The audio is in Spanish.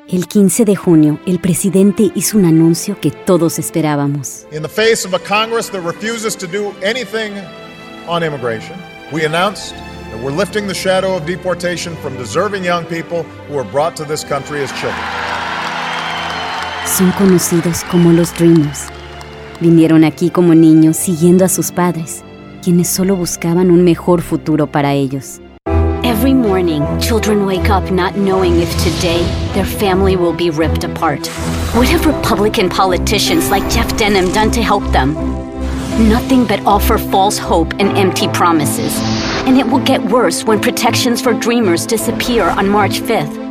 El 15 de junio, el presidente hizo un anuncio que todos esperábamos. In the face of a Congress that refuses to do anything on immigration, we announced that we're lifting the shadow of deportation from deserving young people who were brought to this country as children. Son conocidos como los Dreamers. Vinieron aquí como niños siguiendo a sus padres, quienes solo buscaban un mejor futuro para ellos. Every morning, children wake up not knowing if today their family will be ripped apart. What have Republican politicians like Jeff Denham done to help them? Nothing but offer false hope and empty promises. And it will get worse when protections for Dreamers disappear on March 5th.